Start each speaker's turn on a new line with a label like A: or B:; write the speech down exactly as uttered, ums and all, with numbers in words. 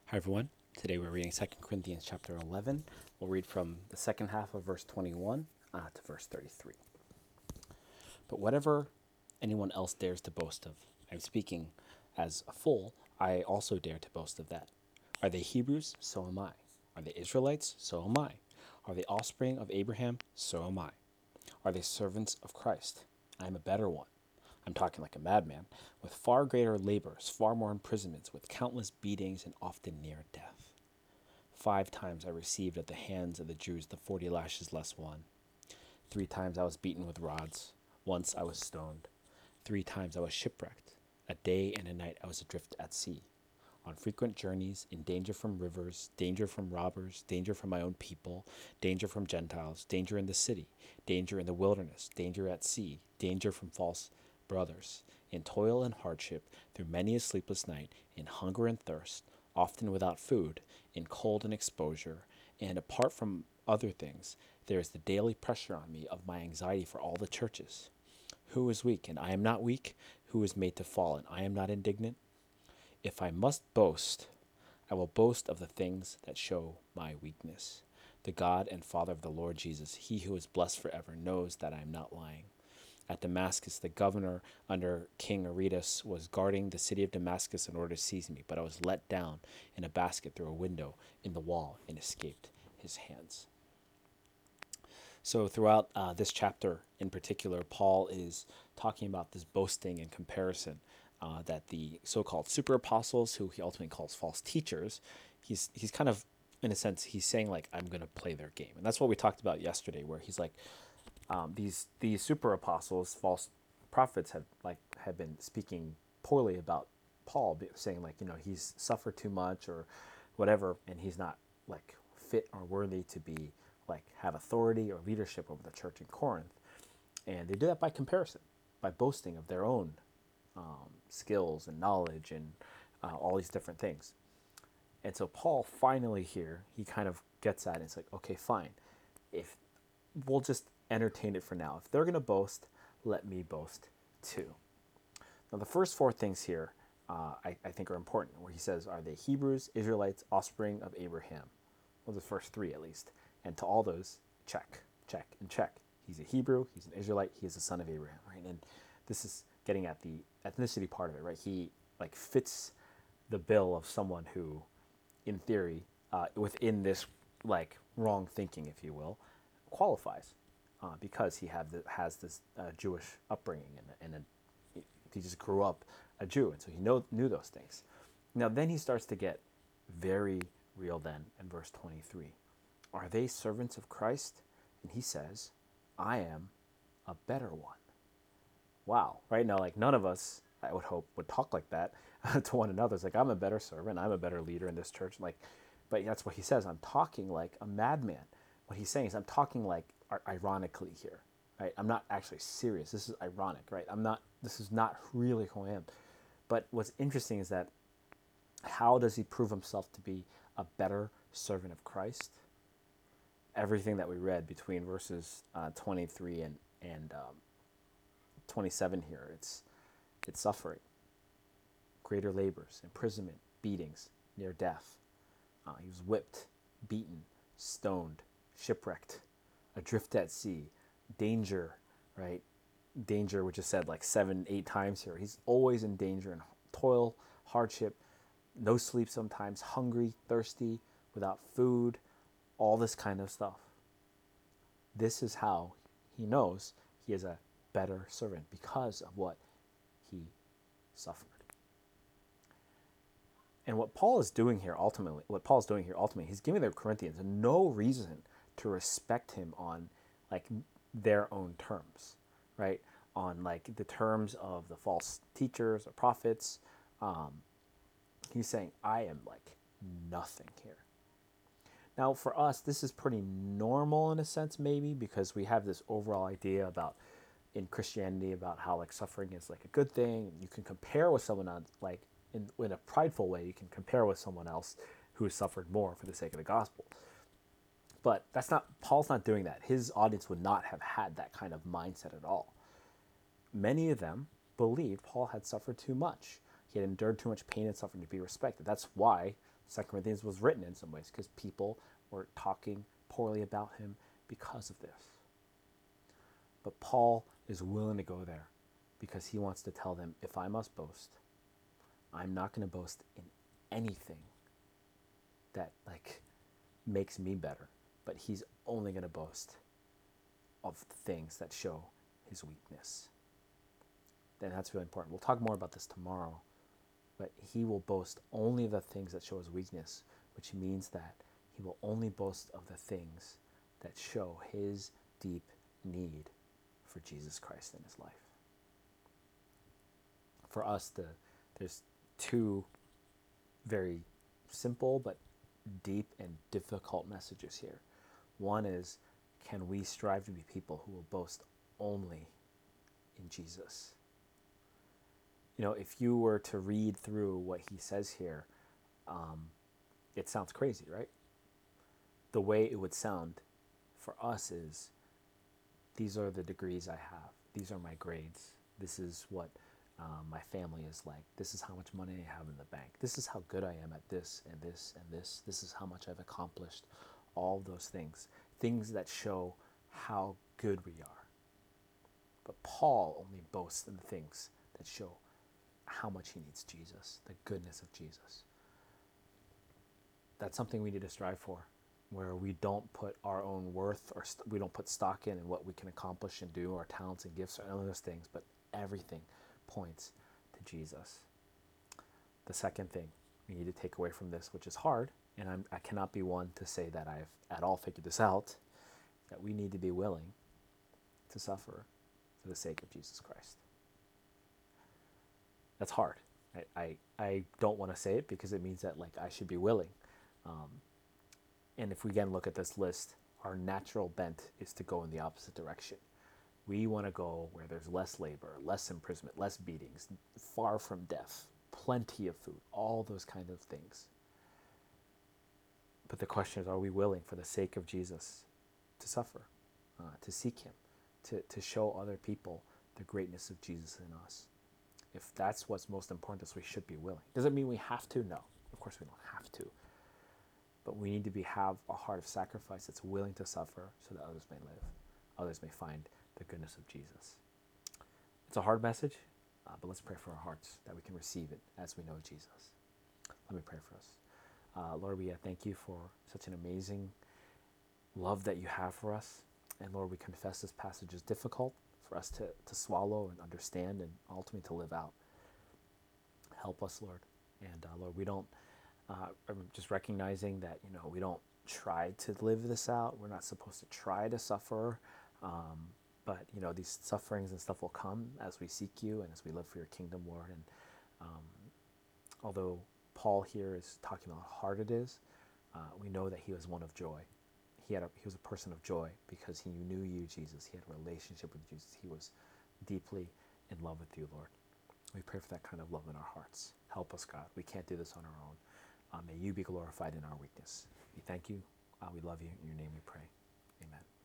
A: Hi everyone. Today we're reading Second Corinthians chapter eleven. We'll read from the second half of verse twenty-one uh, to verse thirty-three. But whatever anyone else dares to boast of, I'm speaking as a fool, I also dare to boast of that. Are they Hebrews? So am I. Are they Israelites? So am I. Are they offspring of Abraham? So am I. Are they servants of Christ? I am a better one. I'm talking like a madman, with far greater labors, far more imprisonments, with countless beatings, and often near death. Five times I received at the hands of the Jews the forty lashes less one. Three times I was beaten with rods. Once I was stoned. Three times I was shipwrecked. A day and a night I was adrift at sea. On frequent journeys, in danger from rivers, danger from robbers, danger from my own people, danger from Gentiles, danger in the city, danger in the wilderness, danger at sea, danger from false brothers, in toil and hardship, through many a sleepless night, in hunger and thirst, often without food, in cold and exposure, and apart from other things, there is the daily pressure on me of my anxiety for all the churches. Who is weak, and I am not weak? Who is made to fall, and I am not indignant? If I must boast, I will boast of the things that show my weakness. The God and Father of the Lord Jesus, he who is blessed forever, knows that I am not lying. At Damascus, the governor under King Aretas was guarding the city of Damascus in order to seize me, but I was let down in a basket through a window in the wall and escaped his hands. So, throughout uh, this chapter in particular, Paul is talking about this boasting and comparison uh, that the so called super apostles, who he ultimately calls false teachers, he's, he's kind of, in a sense, he's saying, like, I'm going to play their game. And that's what we talked about yesterday, where he's like, um, these these super apostles, false prophets, have like have been speaking poorly about Paul, saying like you know he's suffered too much or whatever, and he's not like fit or worthy to be like have authority or leadership over the church in Corinth, and they do that by comparison, by boasting of their own um, skills and knowledge and uh, all these different things. And so Paul finally here he kind of gets at it. It's like okay, fine, if we'll just entertain it for now. If they're going to boast, let me boast too. Now, the first four things here uh, I, I think are important, where he says, are they Hebrews, Israelites, offspring of Abraham? Well, the first three at least. And to all those, check, check, and check. He's a Hebrew, he's an Israelite, he is a son of Abraham, right? And this is getting at the ethnicity part of it, right? He like fits the bill of someone who, in theory, uh, within this like wrong thinking, if you will, qualifies uh, because he have the, has this uh, Jewish upbringing and, and a, he just grew up a Jew, and so he know, knew those things. Now then he starts to get very real then in verse twenty-three. Are they servants of Christ? And he says, I am a better one. Wow, right now, like none of us, I would hope, would talk like that to one another. It's like, I'm a better servant, I'm a better leader in this church. Like, but that's what he says. I'm talking like a madman. What he's saying is, I'm talking like ironically here, right? I'm not actually serious. This is ironic, right? I'm not. This is not really who I am. But what's interesting is that how does he prove himself to be a better servant of Christ? Everything that we read between verses uh, twenty-three and and um, twenty-seven here, it's it's suffering, greater labors, imprisonment, beatings, near death. Uh, he was whipped, beaten, stoned, shipwrecked, adrift at sea, danger, right? Danger, which is said like seven, eight times here. He's always in danger and toil, hardship, no sleep sometimes, hungry, thirsty, without food, all this kind of stuff. This is how he knows he is a better servant because of what he suffered. And what Paul is doing here ultimately, what Paul is doing here ultimately, he's giving the Corinthians no reason to respect him on like their own terms, right? On like the terms of the false teachers or prophets. Um, he's saying, I am like nothing here. Now, for us, this is pretty normal in a sense, maybe, because we have this overall idea about in Christianity about how like suffering is like a good thing. You can compare with someone on like in, in a prideful way. You can compare with someone else who has suffered more for the sake of the gospel. But that's not Paul's not doing that. His audience would not have had that kind of mindset at all. Many of them believed Paul had suffered too much. He had endured too much pain and suffering to be respected. That's why Second Corinthians was written in some ways because people were talking poorly about him because of this. But Paul is willing to go there because he wants to tell them, if I must boast, I'm not going to boast in anything that like makes me better, but he's only going to boast of things that show his weakness. Then that's really important. We'll talk more about this tomorrow, but he will boast only of the things that show his weakness, which means that he will only boast of the things that show his deep need for Jesus Christ in his life. For us, the there's two very simple but deep and difficult messages here. One is, can we strive to be people who will boast only in Jesus? You know, if you were to read through what he says here, um, it sounds crazy, right? The way it would sound for us is, these are the degrees I have. These are my grades. This is what um, my family is like. This is how much money I have in the bank. This is how good I am at this and this and this. This is how much I've accomplished. All those things. Things that show how good we are. But Paul only boasts in the things that show how much he needs Jesus, the goodness of Jesus. That's something we need to strive for, where we don't put our own worth or st- we don't put stock in and what we can accomplish and do, our talents and gifts or any of those things, but everything points to Jesus. The second thing we need to take away from this, which is hard, and I'm, I cannot be one to say that I've at all figured this out, that we need to be willing to suffer for the sake of Jesus Christ. That's hard. I, I, I don't want to say it because it means that like I should be willing. Um, and if we again look at this list, our natural bent is to go in the opposite direction. We want to go where there's less labor, less imprisonment, less beatings, far from death, plenty of food, all those kind of things. But the question is, are we willing for the sake of Jesus to suffer, uh, to seek him, to, to show other people the greatness of Jesus in us? If that's what's most important, we should be willing. Does it mean we have to? No, of course we don't have to. But we need to be have a heart of sacrifice that's willing to suffer so that others may live, others may find the goodness of Jesus. It's a hard message, uh, but let's pray for our hearts that we can receive it as we know Jesus. Let me pray for us. Uh, Lord, we uh, thank you for such an amazing love that you have for us. And Lord, we confess this passage is difficult for us to, to swallow and understand and ultimately to live out. Help us, Lord. And uh, Lord, we don't, uh, I'm just recognizing that, you know, we don't try to live this out. We're not supposed to try to suffer. Um, but, you know, these sufferings and stuff will come as we seek you and as we live for your kingdom, Lord. And um, although Paul here is talking about how hard it is, uh, we know that he was one of joy. He had a, he was a person of joy because he knew you, Jesus. He had a relationship with Jesus. He was deeply in love with you, Lord. We pray for that kind of love in our hearts. Help us, God. We can't do this on our own. Uh, may you be glorified in our weakness. We thank you. Uh, we love you. In your name we pray. Amen.